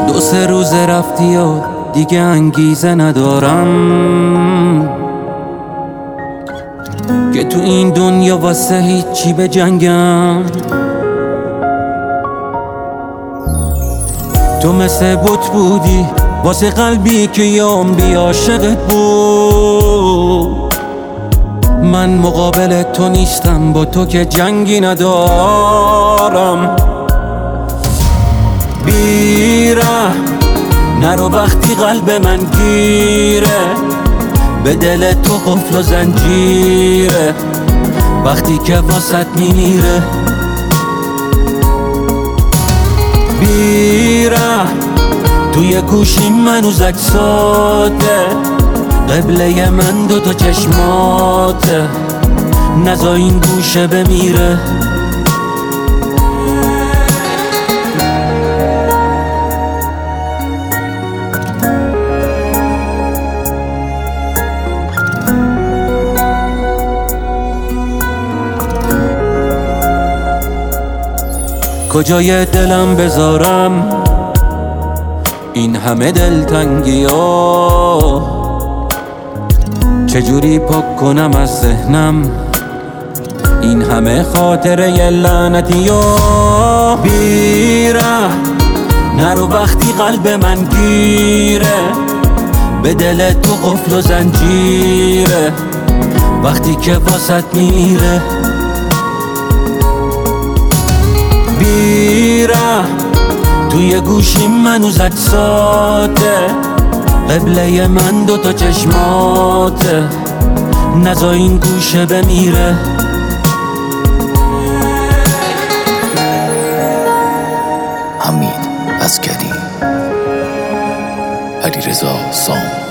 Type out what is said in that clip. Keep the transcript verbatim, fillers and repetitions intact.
دو سه روز رفتی و دیگه انگیزه ندارم که تو این دنیا واسه هیچی به جنگم. تو مثل بت بودی واسه قلبی که یه عمری عاشقت بود. من مقابل تو نیستم، با تو که جنگی ندارم. بیره نرو وقتی قلب من گیره، به دل تو قفل و زنجیره وقتی که واسط میمیره. بیره توی گوشی منو زکساته، قبله من دو تا چشماته، نزا این گوشه بمیره. کجای دلم بذارم این همه دلتنگی ها؟ چجوری پاک کنم از ذهنم این همه خاطره ی لعنتی ها؟ بیره نرو وقتی قلب من گیره، به دل تو قفل و زنجیره وقتی که واسط میره. بیره توی گوشی منو زد ساته، قبله من دو تا چشماته، نزا این گوشه بمیره. حمید عسکری، علیرضا سام.